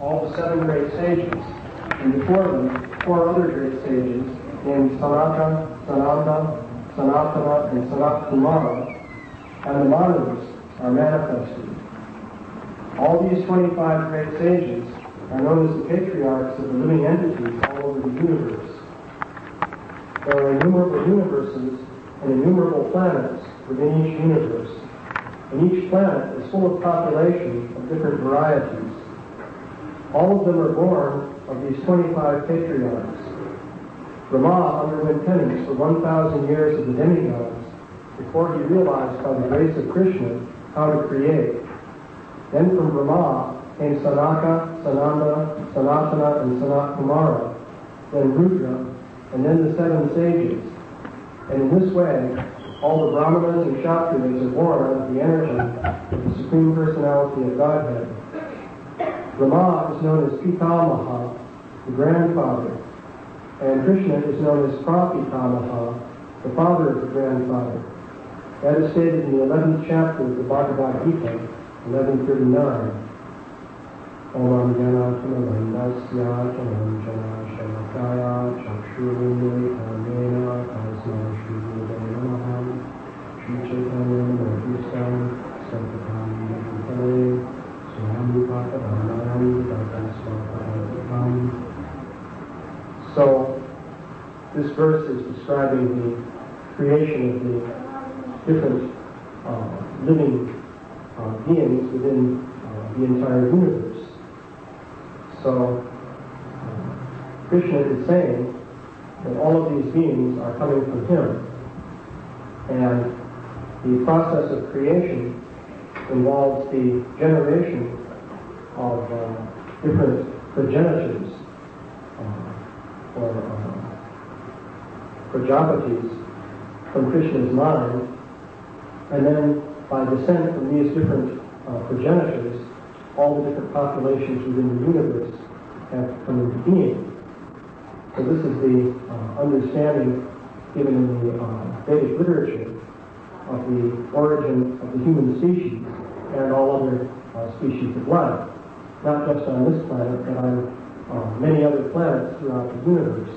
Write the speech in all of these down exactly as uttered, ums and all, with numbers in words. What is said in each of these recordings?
all the seven great sages, and before them, four other great sages named Sanaka, Sananda, Sanatana, and Sanat Kumara, and the Manavas are manifested. All these twenty-five great sages are known as the patriarchs of the living entities all over the universe. There are innumerable universes and innumerable planets within each universe, and each planet is full of populations of different varieties. All of them are born of these twenty-five patriarchs. Brahma underwent penance for one thousand years of the demigods before he realized by the grace of Krishna how to create. Then from Brahma came Sanaka, Sananda, Sanatana, and Sanat Kumara, then Rudra, and then the seven sages. And in this way, all the Brahmanas and Kshatriyas are born out of the energy of the Supreme Personality of Godhead. Brahma is known as Pitamaha, the grandfather, and Krishna is known as Prapitamaha, the father of the grandfather. That is stated in the eleventh chapter of the Bhagavad Gita, eleven thirty-nine. Om Jana Tamadandasya Tamanjana Shanakaya Chakshurindrikamena Tasma Shri Shri Chaitanya Madhusam Sampatam Madhutale Swami Patadhanam Tataswapadatam. So, this verse is describing the creation of the different uh, living uh, beings within uh, the entire universe. So, uh, Krishna is saying that all of these beings are coming from him. And the process of creation involves the generation of uh, different progenitors, uh, or uh, Prajapatis, from Krishna's mind, and then by descent from these different uh, progenitors, all the different populations within the universe have come into being. So this is the uh, understanding given in the uh, Vedic literature of the origin of the human species and all other uh, species of life, not just on this planet, but on uh, many other planets throughout the universe.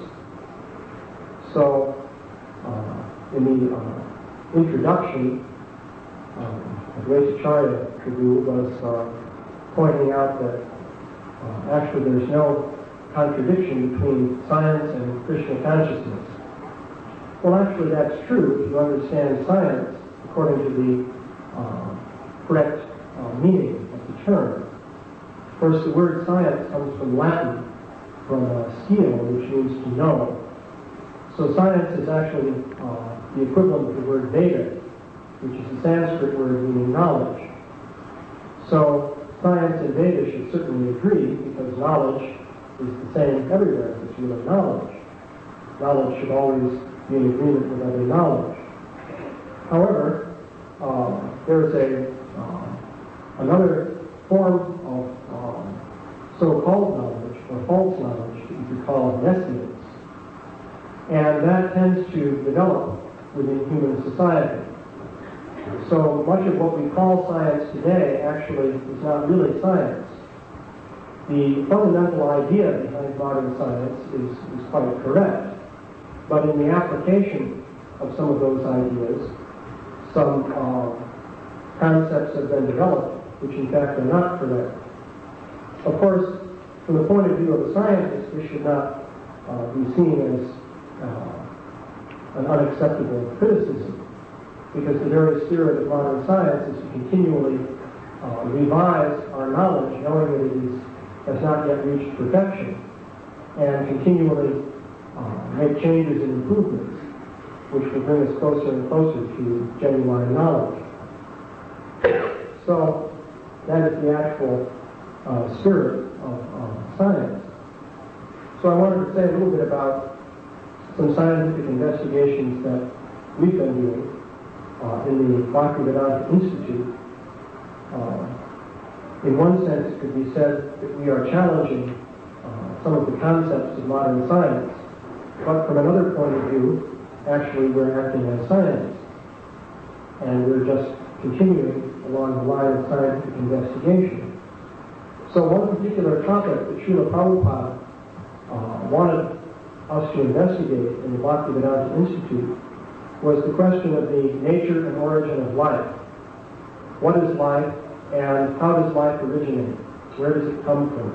So, uh, in the uh, introduction, uh, Advaitacharya Prabhu was uh, pointing out that uh, actually there's no contradiction between science and Krishna consciousness. Well, actually that's true if you understand science according to the uh, correct uh, meaning of the term. Of course, the word science comes from Latin, from uh, scio, which means to know. So science is actually uh, the equivalent of the word Veda, which is a Sanskrit word meaning knowledge. So science and Veda should certainly agree, because knowledge is the same everywhere. It's really knowledge. Knowledge should always be in agreement with other knowledge. However, uh, there is a uh, another form of um, so-called knowledge, or false knowledge, that you could call nescience. And that tends to develop within human society. So much of what we call science today actually is not really science. The fundamental idea behind modern science is, is quite correct. But in the application of some of those ideas, some uh, concepts have been developed which in fact are not correct. Of course, from the point of view of a scientist, this should not uh, be seen as uh, an unacceptable criticism, because the very spirit of modern science is to continually uh, revise our knowledge, knowing that it is, has not yet reached perfection, and continually uh, make changes and improvements, which will bring us closer and closer to genuine knowledge. So that is the actual uh, spirit of uh, science. So I wanted to say a little bit about some scientific investigations that we've been doing Uh, in the Bhaktivedanta Institute. Uh, in one sense, it could be said that we are challenging uh, some of the concepts of modern science, but from another point of view, actually we're acting as scientists, and we're just continuing along the line of scientific investigation. So one particular topic that Srila Prabhupada uh, wanted us to investigate in the Bhaktivedanta Institute was the question of the nature and origin of life. What is life, and how does life originate? Where does it come from?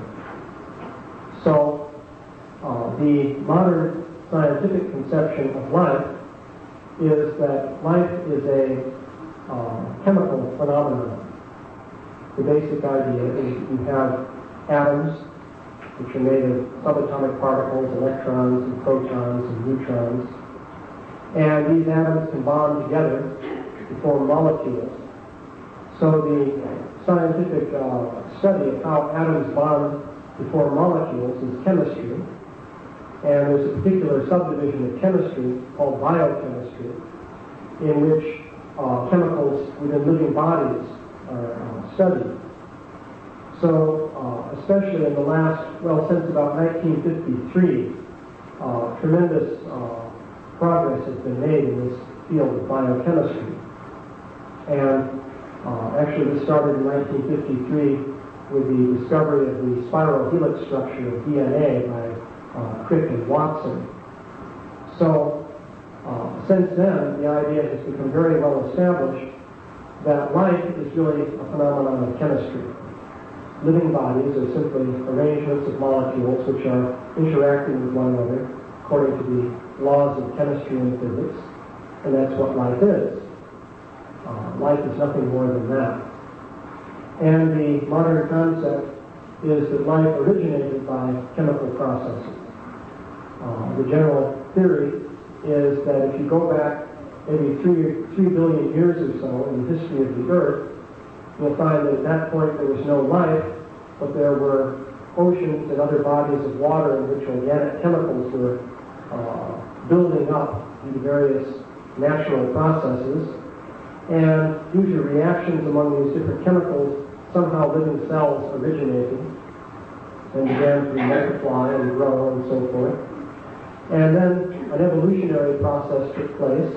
So uh, the modern scientific conception of life is that life is a uh, chemical phenomenon. The basic idea is you have atoms, which are made of subatomic particles, electrons and protons and neutrons, and these atoms can bond together to form molecules. So the scientific uh, study of how atoms bond to form molecules is chemistry, and there's a particular subdivision of chemistry called biochemistry, in which uh, chemicals within living bodies are uh, studied. So, uh, especially in the last, well, since about nineteen fifty-three, uh, tremendous uh, progress has been made in this field of biochemistry. And uh, actually this started in nineteen fifty-three with the discovery of the spiral helix structure of D N A by uh, Crick and Watson. So, uh, since then, the idea has become very well established that life is really a phenomenon of chemistry. Living bodies are simply arrangements of molecules which are interacting with one another according to the laws of chemistry and physics, and that's what life is. Uh, life is nothing more than that. And the modern concept is that life originated by chemical processes. Uh, the general theory is that if you go back maybe three, three billion years or so in the history of the Earth, you'll find that at that point there was no life, but there were oceans and other bodies of water in which organic chemicals were uh, building up due to various natural processes. And due to reactions among these different chemicals, somehow living cells originated and began to multiply and grow and so forth. And then an evolutionary process took place.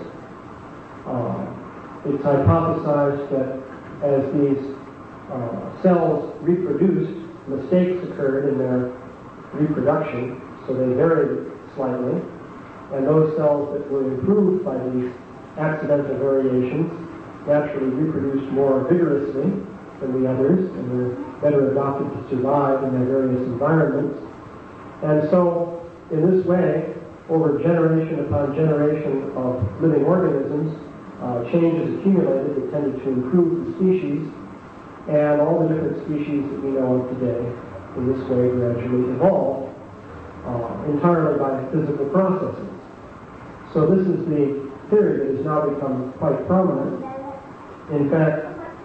Uh, it's hypothesized that as these uh, cells reproduced, mistakes occurred in their reproduction, so they varied slightly, and those cells that were improved by these accidental variations naturally reproduced more vigorously than the others, and were better adapted to survive in their various environments. And so, in this way, over generation upon generation of living organisms, uh, changes accumulated that tended to improve the species, and all the different species that we know of today in this way gradually evolved uh, entirely by physical processes. So this is the theory that has now become quite prominent. In fact,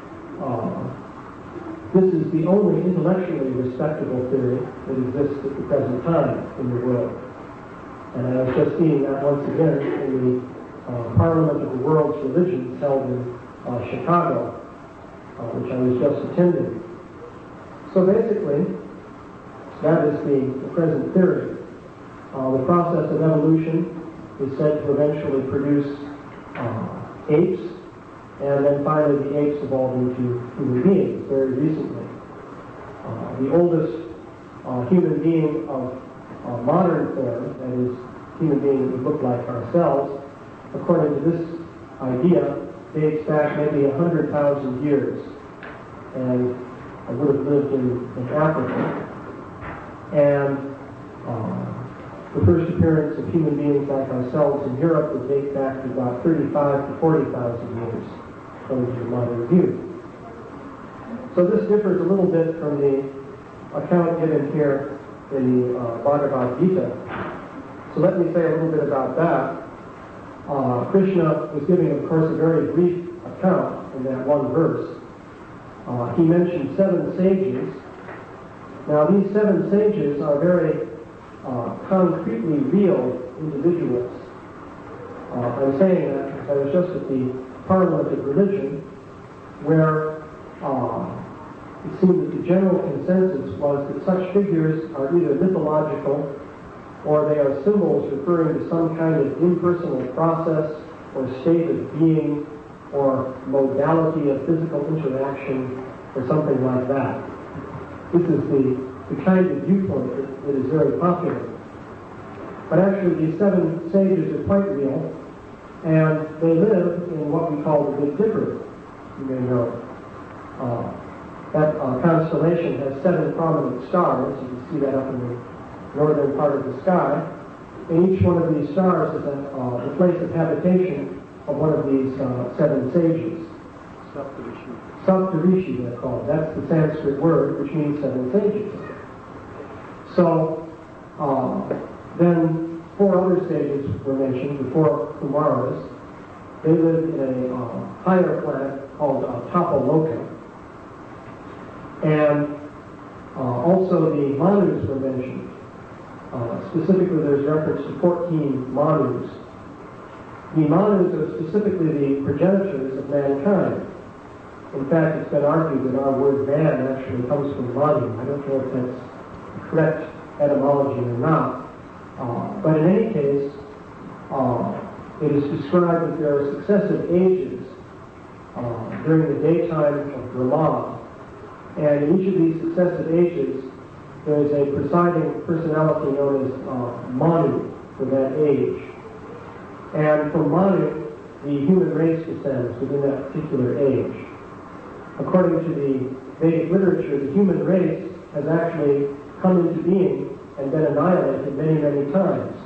uh, this is the only intellectually respectable theory that exists at the present time in the world. And I was just seeing that once again in the uh, Parliament of the World's Religions held in uh, Chicago, uh, which I was just attending. So basically, that is the, the present theory. Uh, the process of evolution is said to eventually produce uh, apes, and then finally the apes evolved into human beings very recently. Uh, the oldest uh, human being of uh, modern form, that is, human being that would look like ourselves, according to this idea, dates back maybe one hundred thousand years, and I would have lived in, in Africa. And uh, the first appearance of human beings like ourselves in Europe would date back to about thirty-five to forty thousand years, according to the modern view. So this differs a little bit from the account given here in the uh, Bhagavad Gita. So let me say a little bit about that. Uh, Krishna was giving, of course, a very brief account in that one verse. Uh, he mentioned seven sages. Now, these seven sages are very uh, concretely real individuals. Uh, I'm saying that because I was just at the Parliament of Religion, where uh, it seemed that the general consensus was that such figures are either mythological or they are symbols referring to some kind of impersonal process or state of being or modality of physical interaction or something like that. this is the, the kind of viewpoint that, that is very popular. But actually, these seven sages are quite real, and they live in what we call the Big Dipper, you may know. Uh, that uh, constellation has seven prominent stars. You can see that up in the northern part of the sky. And each one of these stars is a, uh, the place of habitation of one of these uh, seven sages. Saptarishi. Saptarishi, they're called. That's the Sanskrit word, which means seven sages. So, uh, then four other sages were mentioned, the four Kumaras. They lived in a uh, higher planet called uh, Tapaloka. And uh, also the Manus were mentioned. Uh, specifically, there's reference to fourteen Manus. The Manus are specifically the progenitors of mankind. In fact, it's been argued that our word man actually comes from Manu. I don't know if that's correct etymology or not. Uh, but in any case, uh, it is described that there are successive ages uh, during the daytime of Brahma. And in each of these successive ages, there is a presiding personality known as uh, Manu for that age. And from Manu, the human race descends within that particular age. According to the Vedic literature, the human race has actually come into being and been annihilated many, many times.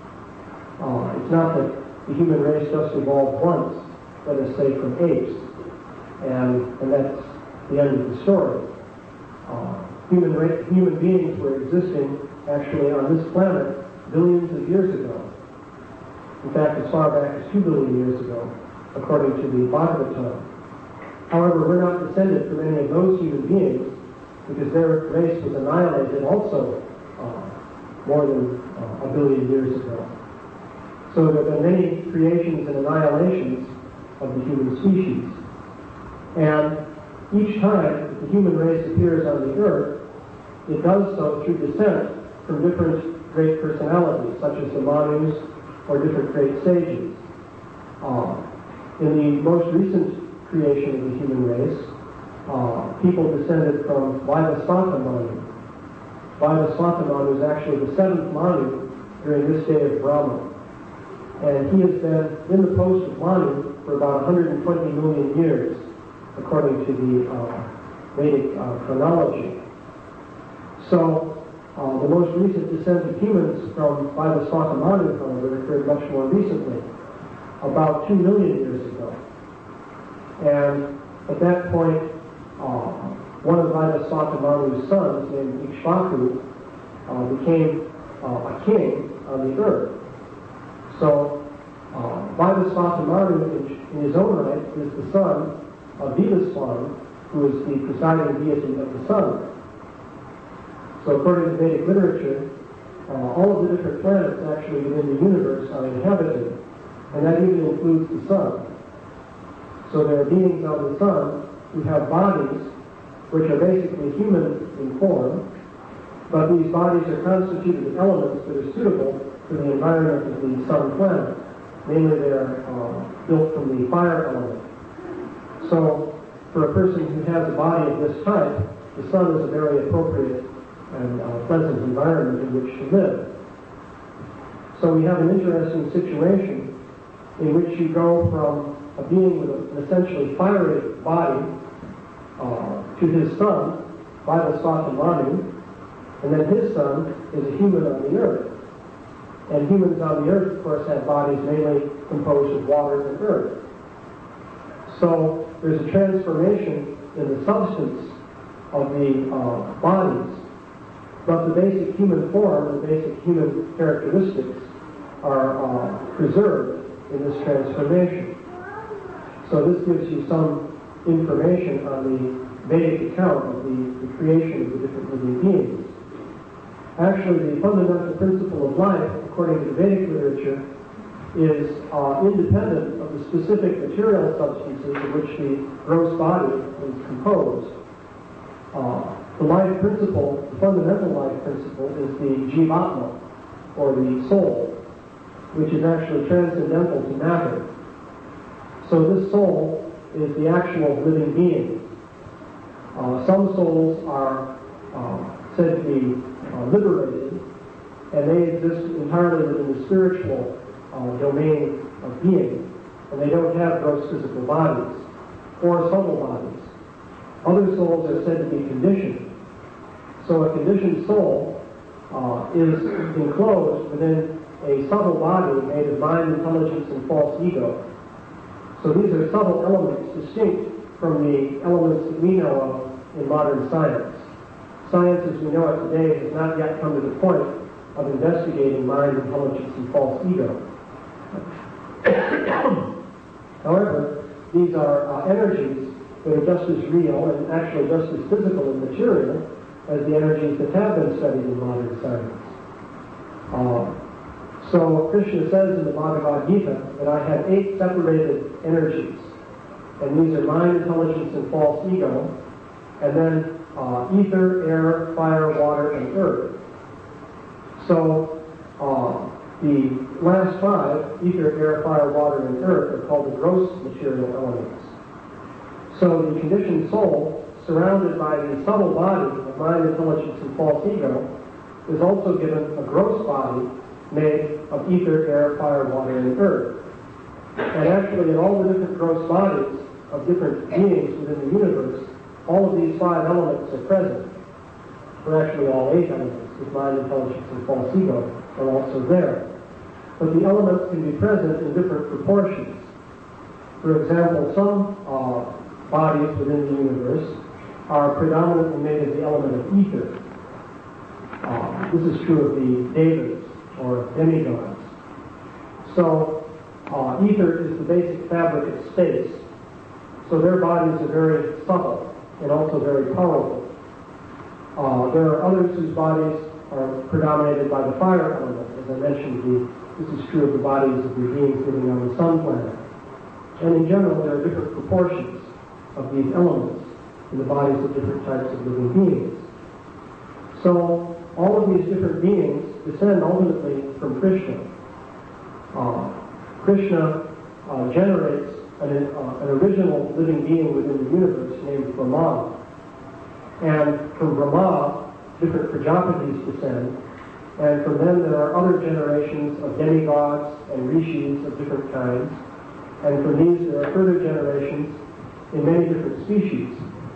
Uh, it's not that the human race just evolved once, let us say from apes, and, and that's the end of the story. Uh, human, ra- human beings were existing actually on this planet billions of years ago. In fact, as far back as two billion years ago, according to the Bhagavatam. However, we're not descended from any of those human beings because their race was annihilated also uh, more than uh, a billion years ago. So there have been many creations and annihilations of the human species. And each time that the human race appears on the earth, it does so through descent from different great personalities, such as the Manus or different great sages. Uh, in the most recent creation of the human race, uh, people descended from Vaivasvata Manu. Vaivasvata Manu is actually the seventh Manu during this day of Brahma. And he has been in the post of Manu for about one hundred twenty million years, according to the uh, Vedic uh, chronology. So, uh, the most recent descent of humans from Vaivasvata Manu, however, occurred much more recently, about two million years ago. And at that point, uh, one of Vaivasvata Manu's sons, named Ikshvaku, uh, became uh, a king on the earth. So, uh, Vaivasvata Manu, in, in his own right, is the son of Vivaswan, who is the presiding deity of the sun. So, according to Vedic literature, uh, all of the different planets actually within the universe are inhabited, and that even includes the sun. So there are beings on the sun who have bodies which are basically human in form, but these bodies are constituted of elements that are suitable for the environment of the sun planet. Namely, they are uh, built from the fire element. So for a person who has a body of this type, the sun is a very appropriate and uh, pleasant environment in which to live. So we have an interesting situation in which you go from a being with an essentially fiery body uh, to his son, Vaivasvata Manu, and then his son is a human on the earth. And humans on the earth, of course, have bodies mainly composed of water and earth. So there's a transformation in the substance of the uh, bodies, but the basic human form, the basic human characteristics are uh, preserved in this transformation. So this gives you some information on the Vedic account of the, the creation of the different living beings. Actually, the fundamental principle of life, according to the Vedic literature, is uh, independent of the specific material substances of which the gross body is composed. Uh, the life principle, the fundamental life principle, is the Jivatma, or the soul, which is actually transcendental to matter. So this soul is the actual living being. Uh, some souls are uh, said to be uh, liberated, and they exist entirely within the spiritual uh, domain of being, and they don't have gross physical bodies or subtle bodies. Other souls are said to be conditioned. So a conditioned soul uh, is enclosed within a subtle body made of mind, intelligence, and false ego. So these are subtle elements distinct from the elements that we know of in modern science. Science as we know it today has not yet come to the point of investigating mind, intelligence, and false ego. However, these are uh, energies that are just as real and actually just as physical and material as the energies that have been studied in modern science. Uh, so Krishna says in the Bhagavad Gita that I have eight separated energies, and these are mind, intelligence, and false ego, and then uh, ether, air, fire, water, and earth. So uh, the last five, ether, air, fire, water, and earth, are called the gross material elements. So the conditioned soul, surrounded by the subtle body of mind, intelligence, and false ego, is also given a gross body made of ether, air, fire, water, and earth. And actually, in all the different gross bodies of different beings within the universe, all of these five elements are present. Or actually all eight elements, with mind, intelligence, and false ego, are also there. But the elements can be present in different proportions. For example, some uh, bodies within the universe are predominantly made of the element of ether. Uh, this is true of the devas, or demigods. So, uh, ether is the basic fabric of space. So their bodies are very subtle and also very powerful. Uh, there are others whose bodies are predominated by the fire element. As I mentioned, the, this is true of the bodies of the beings living on the sun planet. And in general, there are different proportions of these elements in the bodies of different types of living beings. So all of these different beings descend ultimately from Krishna. Uh, Krishna uh, generates an, uh, an original living being within the universe named Brahma. And from Brahma, different Prajapatis descend, and from them there are other generations of demigods and rishis of different kinds, and from these there are further generations in many different species.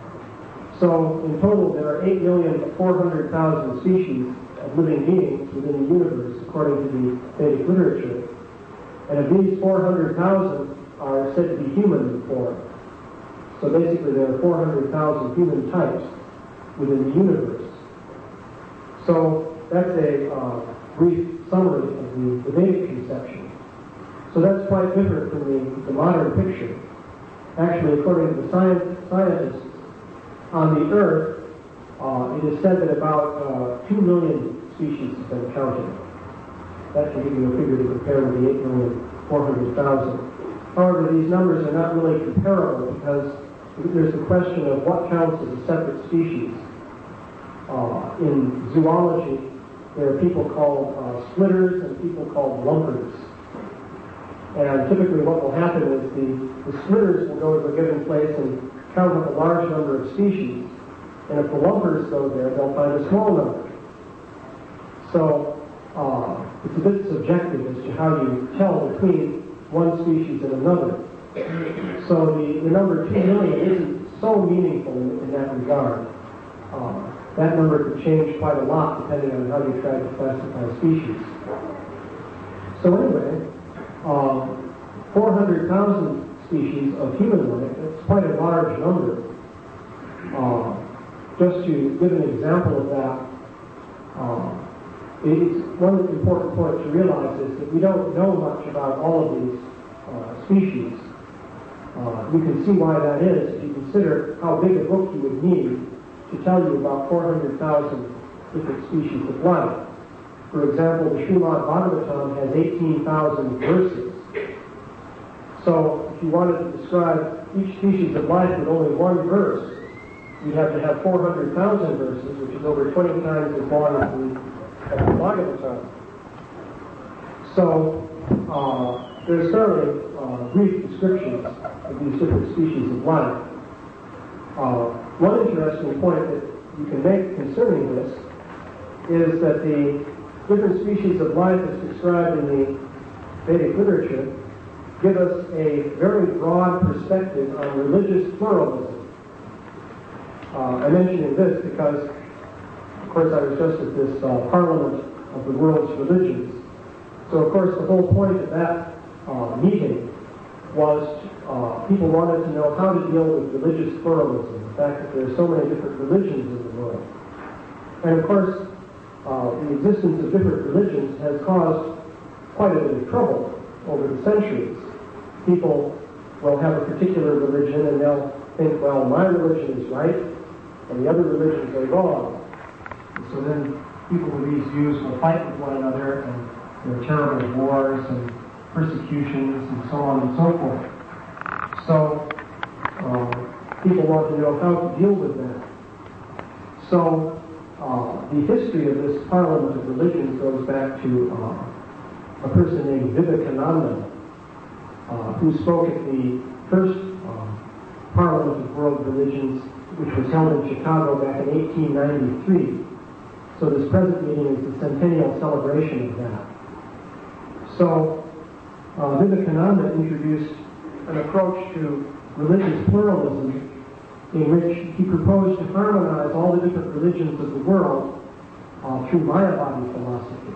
So in total there are eight million four hundred thousand species of living beings within the universe, according to the Vedic literature. And of these, four hundred thousand are said to be human in form. So basically there are four hundred thousand human types within the universe. So that's a uh, brief summary of the, the Vedic conception. So that's quite different from the, the modern picture. Actually, according to the science, scientists, on the Earth, uh, it is said that about uh, two million species have been counted. That can give you a figure to compare with the eight million four hundred thousand. However, these numbers are not really comparable because there's the question of what counts as a separate species. Uh, in zoology, there are people called uh, splitters and people called lumpers. And typically what will happen is the, the splitters will go to a given place and count up a large number of species. And if the lumpers go there, they'll find a small number. So uh, it's a bit subjective as to how you tell between one species and another. So the, the number two million isn't so meaningful in, in that regard. Uh, that number could change quite a lot depending on how you try to classify species. So anyway, uh, four hundred thousand species of human life, that's quite a large number. Uh, just to give an example of that, uh, it's one important point to realize is that we don't know much about all of these uh, species. Uh, you can see why that is if you consider how big a book you would need to tell you about four hundred thousand different species of life. For example, the Srimad Bhagavatam has eighteen thousand verses. So if you wanted to describe each species of life with only one verse, you'd have to have four hundred thousand verses, which is over twenty times as long as the, as the Bhagavatam. So uh, there's fairly uh, brief descriptions of these different species of life. Uh, one interesting point that you can make concerning this is that the different species of life as described in the Vedic literature give us a very broad perspective on religious pluralism. Uh, I'm mentioning this because, of course, I was just at this uh, Parliament of the World's Religions. So, of course, the whole point of that uh, meeting was uh, people wanted to know how to deal with religious pluralism, the fact that there are so many different religions in the world. And, of course, uh, the existence of different religions has caused quite a bit of trouble over the centuries. People will have a particular religion and they'll think, well, my religion is right and the other religions are wrong. And so then people with these views will fight with one another, and there are terrible wars and persecutions and so on and so forth. So uh, people want to know how to deal with that. So uh, the history of this Parliament of Religions goes back to uh, a person named Vivekananda, uh, who spoke at the first uh, Parliament of World Religions, which was held in Chicago back in eighteen ninety-three. So this present meeting is the centennial celebration of that. So uh, Vivekananda introduced an approach to religious pluralism in which he proposed to harmonize all the different religions of the world uh, through Mayavadi philosophy.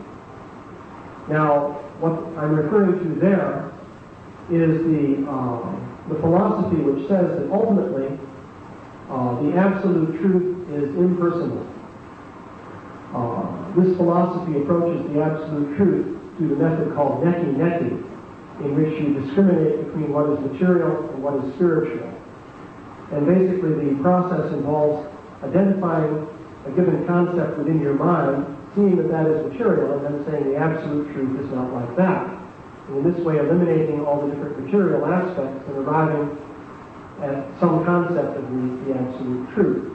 Now, what I'm referring to there is the, uh, the philosophy which says that ultimately uh, the absolute truth is impersonal. Uh, this philosophy approaches the absolute truth through the method called neti-neti, in which you discriminate between what is material and what is spiritual. And basically the process involves identifying a given concept within your mind, seeing that that is material, and then saying the absolute truth is not like that. And in this way eliminating all the different material aspects and arriving at some concept of the, the absolute truth.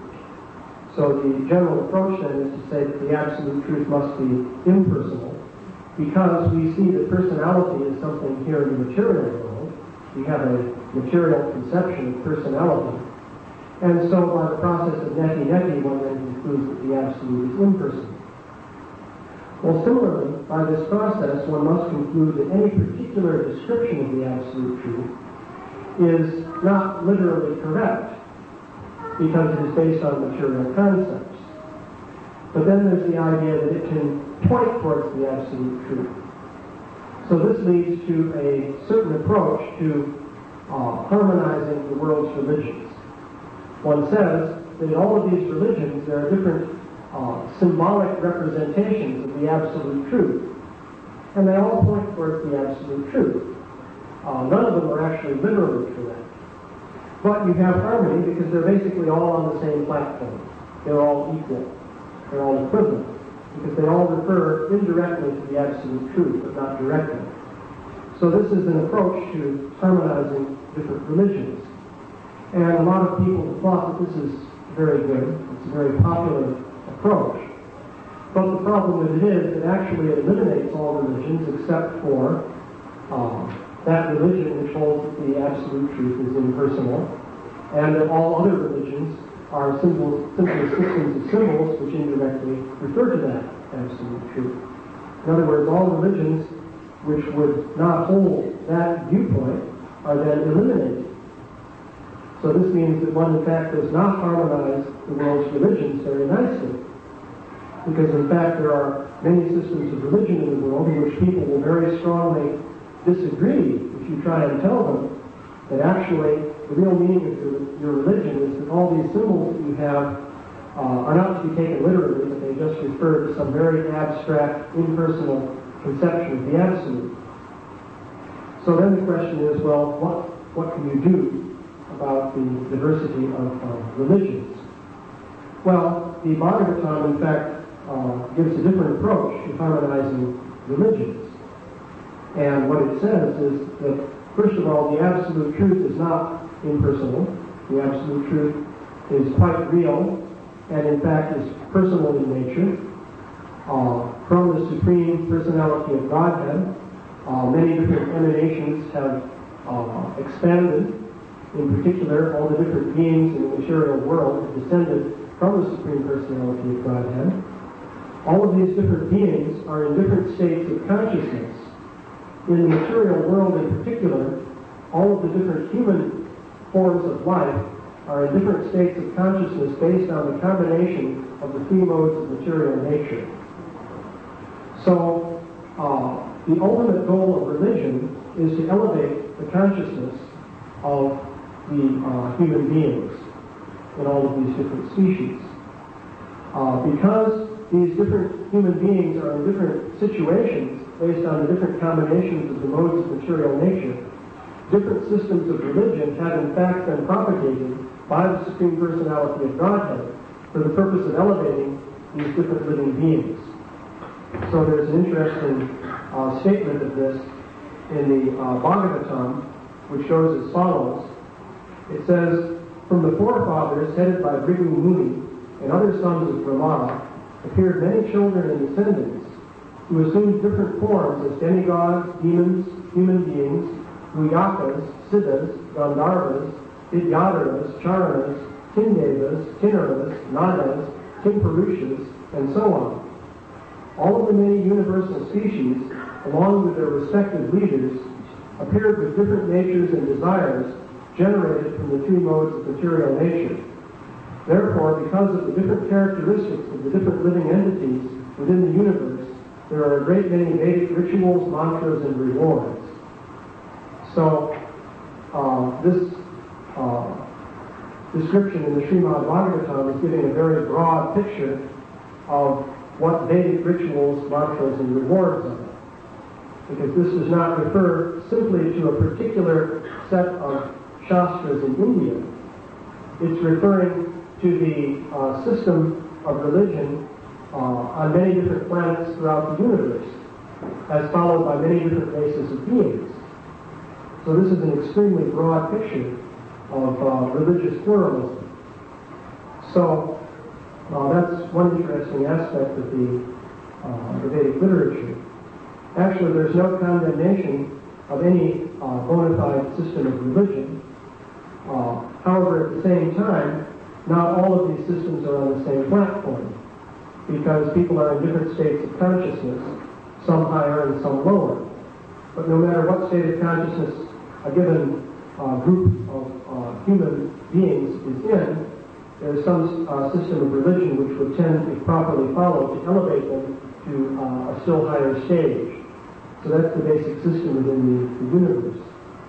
So the general approach then is to say that the absolute truth must be impersonal, because we see that personality is something here in the material world. We have a material conception of personality. And so by the process of neti-neti, one then concludes that the absolute is impersonal. Well, similarly, by this process, one must conclude that any particular description of the absolute truth is not literally correct, because it is based on material concepts. But then there's the idea that it can point towards the absolute truth. So this leads to a certain approach to uh, harmonizing the world's religions. One says that in all of these religions there are different uh, symbolic representations of the absolute truth, and they all point towards the absolute truth. Uh, none of them are actually literally correct. But you have harmony because they're basically all on the same platform. They're all equal. They're all equivalent, because they all refer indirectly to the absolute truth, but not directly. So this is an approach to harmonizing different religions. And a lot of people have thought that this is very good. It's a very popular approach. But the problem with it is that actually it eliminates all religions except for uh, that religion which holds that the absolute truth is impersonal, and that all other religions are symbols, simply systems of symbols which indirectly refer to that absolute truth. In other words, all religions which would not hold that viewpoint are then eliminated. So this means that one, in fact, does not harmonize the world's religions very nicely, because, in fact, there are many systems of religion in the world in which people will very strongly disagree if you try and tell them that actually the real meaning of your, your religion is that all these symbols that you have uh, are not to be taken literally, but they just refer to some very abstract, impersonal conception of the absolute. So then the question is, well, what, what can you do about the diversity of uh, religions? Well, the Bhagavatam, in fact, uh, gives a different approach to harmonizing religions. And what it says is that, first of all, the absolute truth is not impersonal. The absolute truth is quite real, and in fact is personal in nature. Uh, from the Supreme Personality of Godhead, uh, many different emanations have uh, expanded. In particular, all the different beings in the material world have descended from the Supreme Personality of Godhead. All of these different beings are in different states of consciousness. In the material world in particular, all of the different human forms of life are in different states of consciousness based on the combination of the three modes of material nature. So, uh, the ultimate goal of religion is to elevate the consciousness of the uh, human beings in all of these different species. Uh, because these different human beings are in different situations based on the different combinations of the modes of material nature, different systems of religion have in fact been propagated by the Supreme Personality of Godhead for the purpose of elevating these different living beings. So there's an interesting uh, statement of this in the uh, Bhagavatam, which goes as follows. It says, "From the forefathers headed by Bhrigu Muni and other sons of Brahma appeared many children and descendants who assumed different forms as demigods, demons, human beings, Guyakas, Siddhas, Gandharvas, Vidyadharas, Charanas, Kindevas, Kinnaras, Nagas, Kimpurushas, and so on. All of the many universal species, along with their respective leaders, appeared with different natures and desires generated from the three modes of material nature. Therefore, because of the different characteristics of the different living entities within the universe, there are a great many Vedic rituals, mantras, and rewards." So, uh, this uh, description in the Srimad Bhagavatam is giving a very broad picture of what Vedic rituals, mantras, and rewards are. Because this does not refer simply to a particular set of shastras in India. It's referring to the uh, system of religion uh, on many different planets throughout the universe, as followed by many different races of beings. So this is an extremely broad picture of uh, religious pluralism. So uh, that's one interesting aspect of the, uh, the Vedic literature. Actually, there's no condemnation of any uh, bona fide system of religion. Uh, however, at the same time, not all of these systems are on the same platform, because people are in different states of consciousness, some higher and some lower. But no matter what state of consciousness a given uh, group of uh, human beings is in, there's some uh, system of religion which would tend, if properly followed, to elevate them to uh, a still higher stage. So that's the basic system within the, the universe.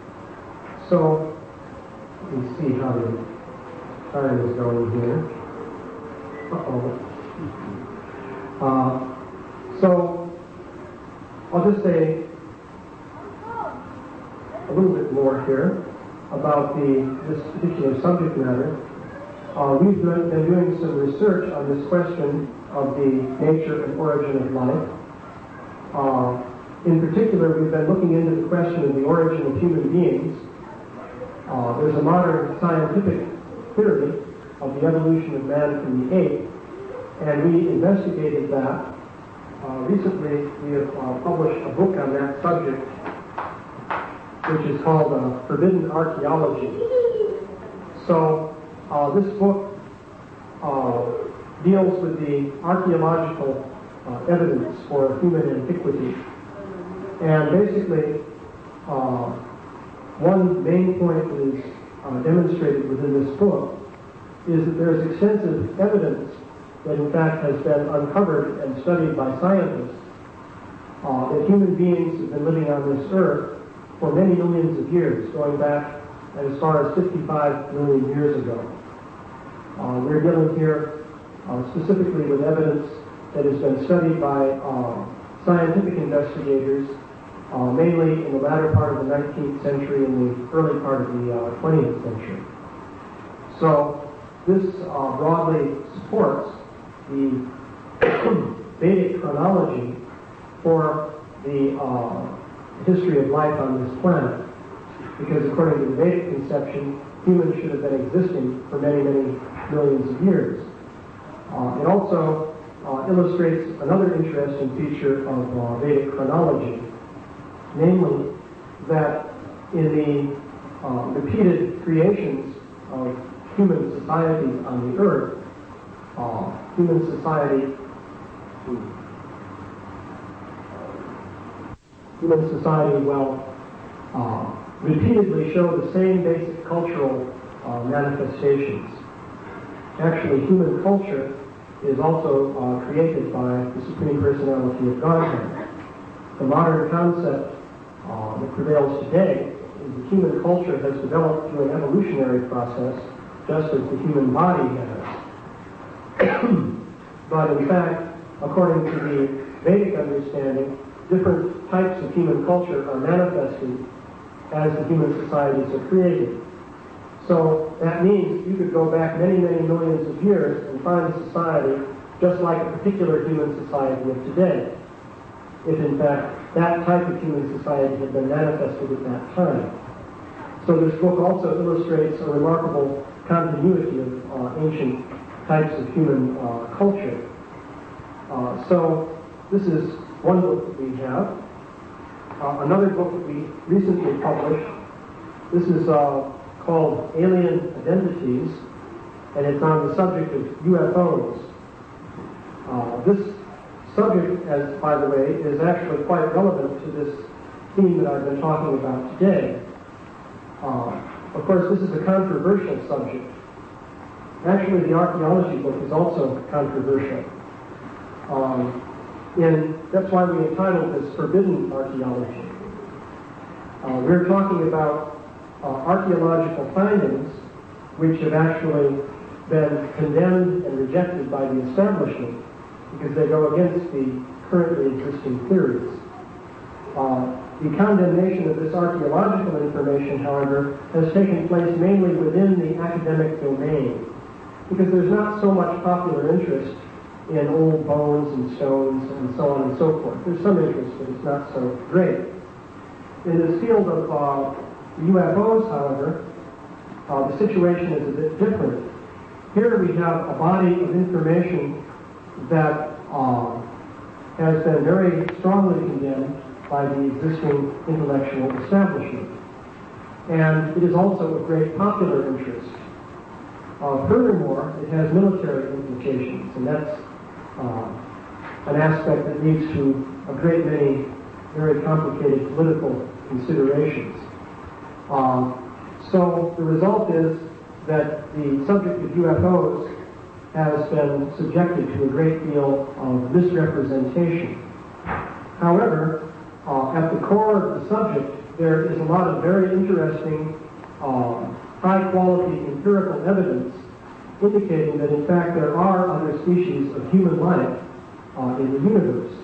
So, let me see how the time is going here. Uh-oh. Uh, so, I'll just say a little bit more here about the, this particular subject matter. Uh, we've been doing some research on this question of the nature and origin of life. Uh, in particular, we've been looking into the question of the origin of human beings. Uh, there's a modern scientific theory of the evolution of man from the ape, and we investigated that. Uh, recently, we have uh, published a book on that subject, which is called uh, Forbidden Archaeology. So, uh, this book uh, deals with the archaeological uh, evidence for human antiquity. And basically, uh, one main point that is uh, demonstrated within this book is that there is extensive evidence that in fact has been uncovered and studied by scientists uh, that human beings have been living on this earth for many millions of years, going back as far as fifty-five million years ago. Uh, we're dealing here uh, specifically with evidence that has been studied by uh, scientific investigators, uh, mainly in the latter part of the nineteenth century and the early part of the uh, twentieth century. So this uh, broadly supports the Vedic chronology for the uh, history of life on this planet, because according to the Vedic conception, humans should have been existing for many, many millions of years. Uh, it also uh, illustrates another interesting feature of uh, Vedic chronology, namely that in the uh, repeated creations of human society on the earth, uh, human society Human society will uh, repeatedly show the same basic cultural uh, manifestations. Actually, human culture is also uh, created by the Supreme Personality of Godhead. The modern concept uh, that prevails today is that human culture has developed through an evolutionary process, just as the human body has. But in fact, according to the Vedic understanding, different types of human culture are manifested as the human societies are created. So that means you could go back many, many millions of years and find a society just like a particular human society of today, if in fact that type of human society had been manifested at that time. So this book also illustrates a remarkable continuity of uh, ancient types of human uh, culture. Uh, so this is one book that we have. Uh, another book that we recently published, this is uh, called Alien Identities, and it's on the subject of U F Os. Uh, this subject, as by the way, is actually quite relevant to this theme that I've been talking about today. Uh, of course, this is a controversial subject. Actually, the archaeology book is also controversial. Um, and that's why we entitled this Forbidden Archaeology. Uh, we're talking about uh, archaeological findings which have actually been condemned and rejected by the establishment because they go against the currently existing theories. Uh, the condemnation of this archaeological information, however, has taken place mainly within the academic domain because there's not so much popular interest in old bones and stones and so on and so forth. There's some interest, but it's not so great. In this field of uh, U F Os, however, uh, the situation is a bit different. Here we have a body of information that uh, has been very strongly condemned by the existing intellectual establishment. And it is also of great popular interest. Uh, furthermore, it has military implications, and that's uh, an aspect that leads to a great many very complicated political considerations. Uh, so the result is that the subject of U F Os has been subjected to a great deal of misrepresentation. However, uh, at the core of the subject, there is a lot of very interesting, uh, high-quality empirical evidence indicating that, in fact, there are other species of human life uh, in the universe.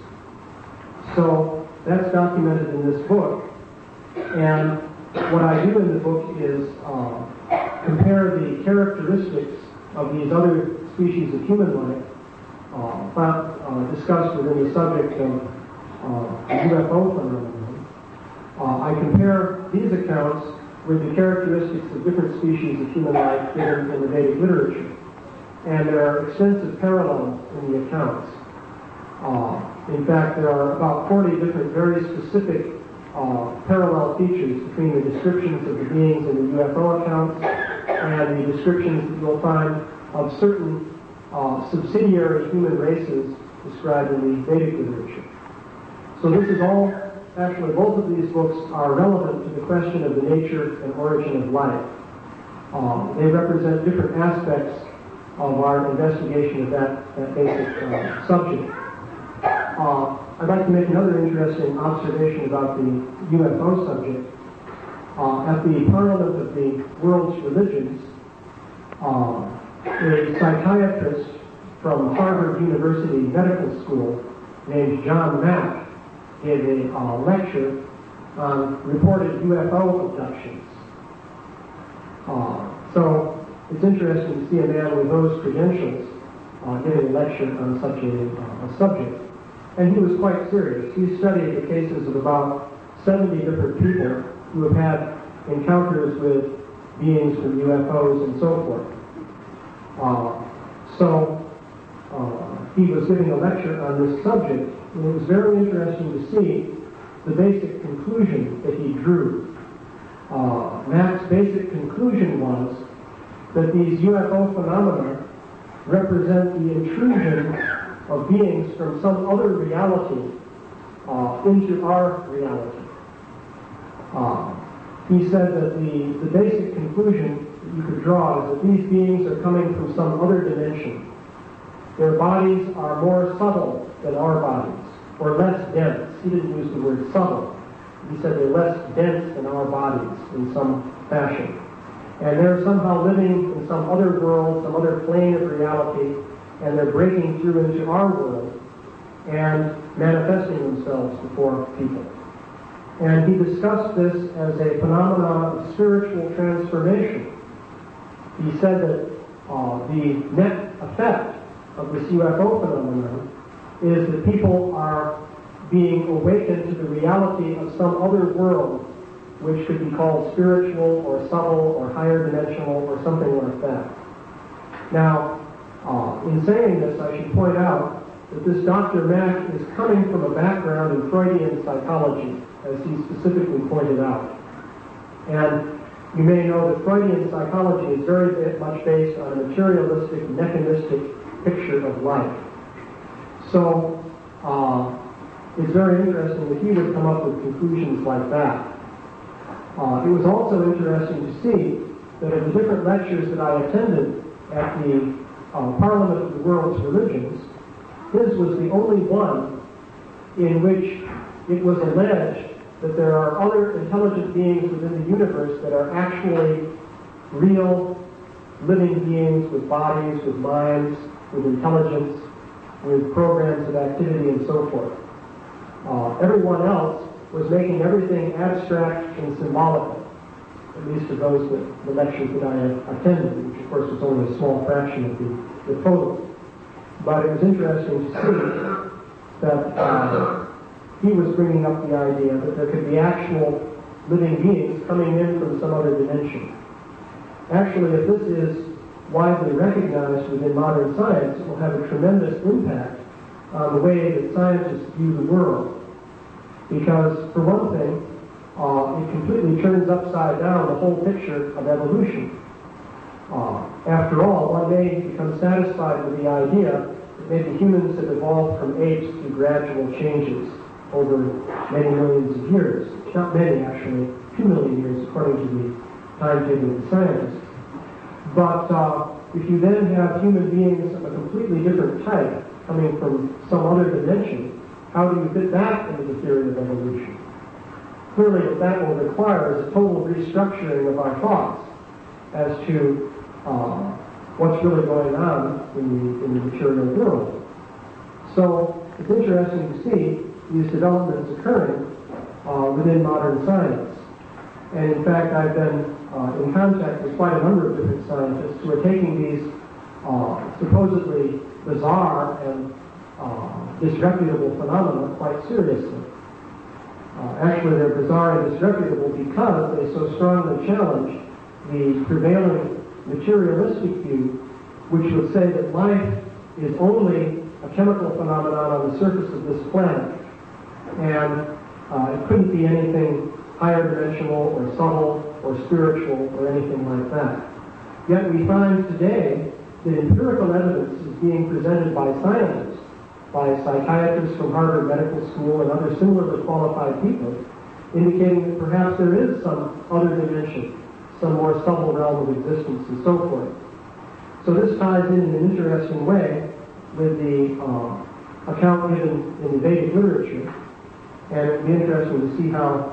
So that's documented in this book. And what I do in the book is uh, compare the characteristics of these other species of human life uh, found, uh, discussed within the subject of uh, U F O phenomenon. Uh, I compare these accounts with the characteristics of different species of human life given in the Vedic literature. And there are extensive parallels in the accounts. Uh, in fact, there are about forty different very specific uh, parallel features between the descriptions of the beings in the U F O accounts and the descriptions that you'll find of certain uh, subsidiary human races described in the Vedic literature. So this is all, actually both of these books are relevant to the question of the nature and origin of life. Uh, they represent different aspects of our investigation of that, that basic uh, subject. Uh, I'd like to make another interesting observation about the U F O subject. Uh, at the Parliament of the World's Religions, uh, a psychiatrist from Harvard University Medical School named John Mack gave a uh, lecture on reported U F O abductions. Uh, so it's interesting to see a man with those credentials uh, giving a lecture on such a, uh, a subject. And he was quite serious. He studied the cases of about seventy different people who have had encounters with beings from U F Os and so forth. Uh, so uh, he was giving a lecture on this subject, and it was very interesting to see the basic conclusion that he drew. Uh, Mack's basic conclusion was that these U F O phenomena represent the intrusion of beings from some other reality uh, into our reality. Uh, he said that the, the basic conclusion that you could draw is that these beings are coming from some other dimension. Their bodies are more subtle than our bodies, or less dense. He didn't use the word subtle. He said they're less dense than our bodies in some fashion. And they're somehow living in some other world, some other plane of reality, and they're breaking through into our world and manifesting themselves before people. And he discussed this as a phenomenon of spiritual transformation. He said that uh, the net effect of this U F O phenomenon is that people are being awakened to the reality of some other world, which could be called spiritual or subtle or higher dimensional or something like that. Now, uh, in saying this, I should point out that this Doctor Mack is coming from a background in Freudian psychology, as he specifically pointed out. And you may know that Freudian psychology is very much based on a materialistic, mechanistic picture of life. So, uh, it's very interesting that he would come up with conclusions like that. Uh, it was also interesting to see that in the different lectures that I attended at the uh, Parliament of the World's Religions, his was the only one in which it was alleged that there are other intelligent beings within the universe that are actually real living beings with bodies, with minds, with intelligence, with programs of activity and so forth. Uh, everyone else was making everything abstract and symbolical, at least for those that, the lectures that I had attended, which of course was only a small fraction of the, the total. But it was interesting to see that uh, he was bringing up the idea that there could be actual living beings coming in from some other dimension. Actually, if this is widely recognized within modern science, it will have a tremendous impact on the way that scientists view the world. Because, for one thing, uh, it completely turns upside down the whole picture of evolution. Uh, after all, one may become satisfied with the idea that maybe humans have evolved from apes through gradual changes over many millions of years. Not many, actually, two million years, according to the timetable of the scientists. But uh, if you then have human beings of a completely different type coming from some other dimension, how do you fit that into the theory of evolution? Clearly, what that will require is a total restructuring of our thoughts as to uh, what's really going on in the, in the material world. So it's interesting to see these developments occurring uh, within modern science. And in fact, I've been uh, in contact with quite a number of different scientists who are taking these uh, supposedly bizarre and uh, disreputable phenomena quite seriously. Uh, actually, they're bizarre and disreputable because they so strongly challenge the prevailing materialistic view, which would say that life is only a chemical phenomenon on the surface of this planet, and uh, it couldn't be anything higher dimensional or subtle or spiritual or anything like that. Yet we find today that empirical evidence is being presented by scientists, by psychiatrists from Harvard Medical School and other similarly qualified people, indicating that perhaps there is some other dimension, some more subtle realm of existence and so forth. So this ties in in an interesting way with the uh, account given in the Vedic literature, and it would be interesting to see how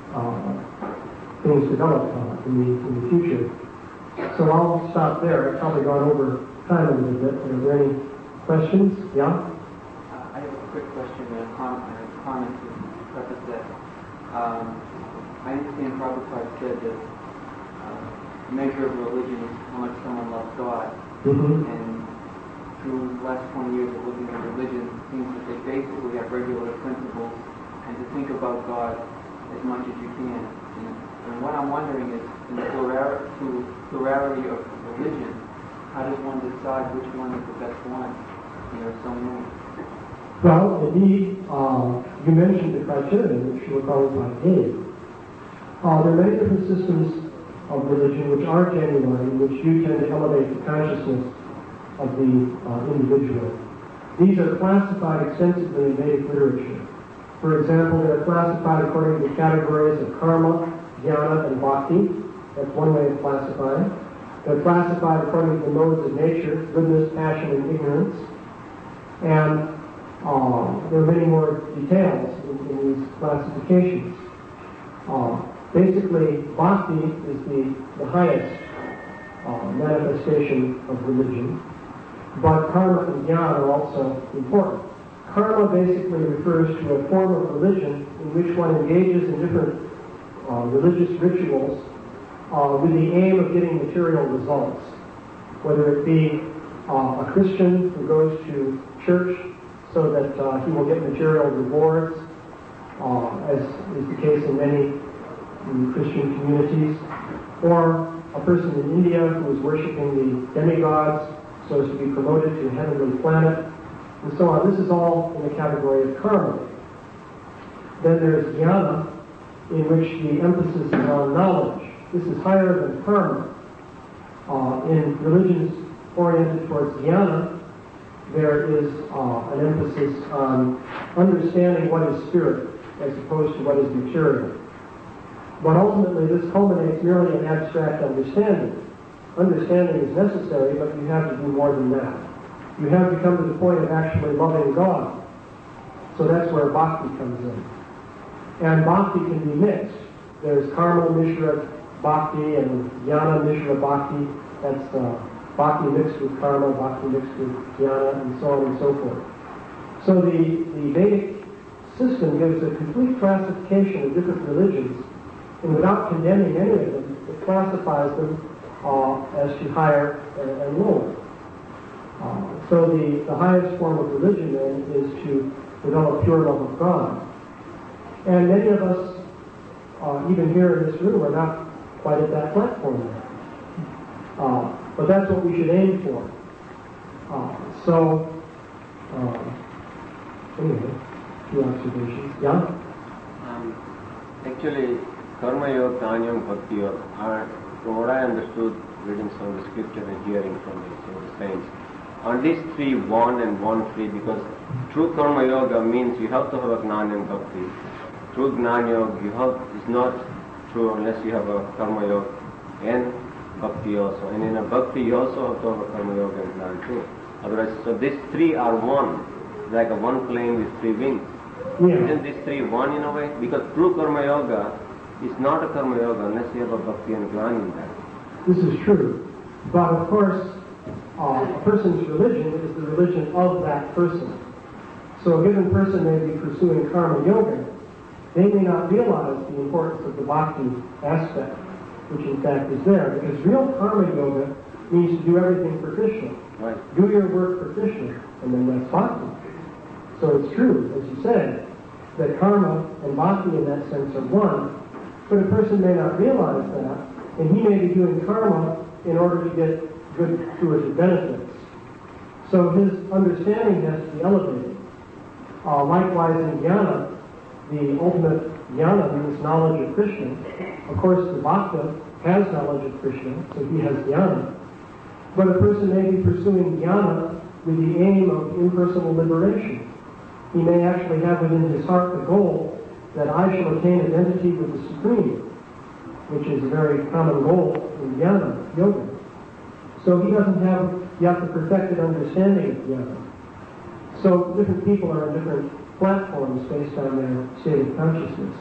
uh, things develop uh, in, the, in the future. So I'll stop there. I've probably gone over time a little bit. Are there any questions? Yeah? I have a quick question and a comment, and a comment to preface that. Um, I understand Prabhupada said that uh, the measure of religion is how much someone loves God. Mm-hmm. And through the last twenty years of looking at religion, it seems that they basically have regular principles and to think about God as much as you can. And, and what I'm wondering is, in the plural, plurality of religion, how does one decide which one is the best one? There are so many. Well, indeed, uh, you mentioned the criterion which Srila Prabhupada gave. Uh, there are many different systems of religion which are genuine, which do tend to elevate the consciousness of the uh, individual. These are classified extensively in Vedic literature. For example, they are classified according to the categories of karma, jnana, and bhakti. That's one way of classifying. They're classified according to the modes of nature, goodness, passion, and ignorance. And uh, there are many more details in, in these classifications. Uh, basically, bhakti is the, the highest uh, manifestation of religion, but karma and jnana are also important. Karma basically refers to a form of religion in which one engages in different uh, religious rituals uh, with the aim of getting material results, whether it be uh, a Christian who goes to church so that uh, he will get material rewards, uh, as is the case in many in Christian communities, or a person in India who is worshiping the demigods so as to be promoted to a heavenly planet, and so on. This is all in the category of karma. Then there's jnana, in which the emphasis is on knowledge. This is higher than karma. Uh, in religions oriented towards jnana, there is uh, an emphasis on understanding what is spirit as opposed to what is material. But ultimately, this culminates merely in abstract understanding. Understanding is necessary, but you have to do more than that. You have to come to the point of actually loving God. So that's where bhakti comes in. And bhakti can be mixed. There's karma mishra bhakti and jnana mishra bhakti. That's uh, bhakti mixed with karma, bhakti mixed with jnana, and so on and so forth. So the, the Vedic system gives a complete classification of different religions, and without condemning any of them, it classifies them uh, as to higher and, and lower. Uh, so the, the highest form of religion then is to develop pure love of God. And many of us, uh, even here in this room, are not quite at that platform yet. Uh, but that's what we should aim for. Uh, so, uh, anyway, a few observations. Yeah? Um, actually, Karma Yoga, Jnana Yoga, Bhakti Yoga are, from what I understood, reading some of the scripture and hearing from the, from the saints, are these three one and one free? Because true Karma Yoga means you have to have a Jnana and Bhakti. True Jnana Yoga you have, is not true unless you have a Karma Yoga and Bhakti also. And in a Bhakti you also have to have a Karma Yoga and Jnana too. Otherwise, so these three are one, like a one plane with three wings. Yeah. Isn't these three one in a way? Because true Karma Yoga is not a Karma Yoga unless you have a Bhakti and Jnana in that. This is true. But of course, uh, a person's religion is the religion of that person. So a given person may be pursuing Karma Yoga. They may not realize the importance of the Bhakti aspect, which in fact is there, because real Karma Yoga means to do everything for Krishna. Right. Do your work for Krishna, and then that's Bhakti. So it's true, as you said, that karma and bhakti in that sense are one, but a person may not realize that, and he may be doing karma in order to get good fruitive benefits. So his understanding has to be elevated. Uh, likewise in jnana, the ultimate jnana means knowledge of Krishna. Of course, the bhakta has knowledge of Krishna, so he has jnana. But a person may be pursuing jnana with the aim of impersonal liberation. He may actually have within his heart the goal that I shall attain identity with the Supreme, which is a very common goal in jnana, yoga. So he doesn't have yet the perfected understanding of jnana. So different people are on different platforms based on their state of consciousness.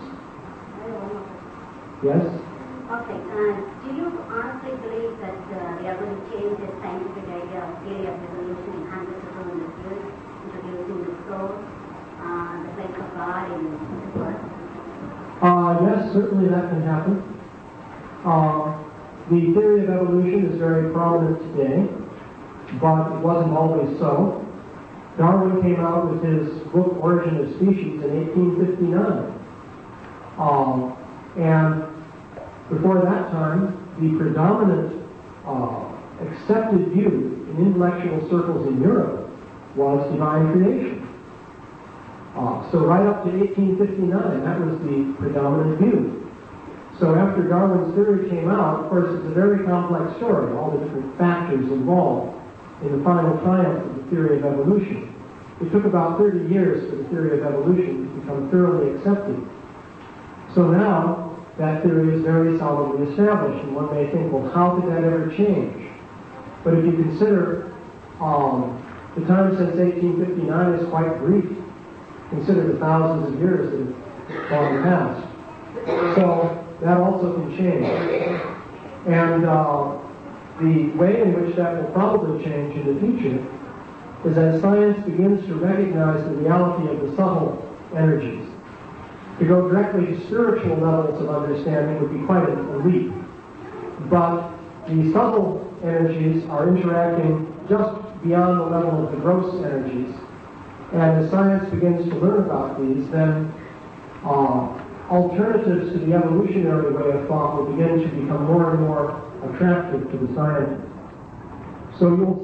Yes? Okay, uh, do you honestly believe that uh, we are going to change the scientific idea of theory of evolution in hundreds of thousands of years, introducing the soul, uh, the place of God in the earth? Uh, yes, certainly that can happen. Uh, the theory of evolution is very prominent today, but it wasn't always so. Darwin came out with his book Origin of Species in eighteen fifty-nine. Uh, and before that time, the predominant uh, accepted view in intellectual circles in Europe was divine creation. Uh, so right up to eighteen fifty-nine, that was the predominant view. So after Darwin's theory came out, of course, it's a very complex story, all the different factors involved in the final triumph of the theory of evolution. it took about thirty years for the theory of evolution to become thoroughly accepted. So now, that theory is very solidly established, and one may think, well, how could that ever change? But if you consider um, the time since eighteen fifty-nine is quite brief, consider the thousands of years that have gone past. So that also can change. And uh, the way in which that will probably change in the future is as science begins to recognize the reality of the subtle energies. To go directly to spiritual levels of understanding would be quite a, a leap. But the subtle energies are interacting just beyond the level of the gross energies. And as science begins to learn about these, then uh, alternatives to the evolutionary way of thought will begin to become more and more attractive to the scientists. So you'll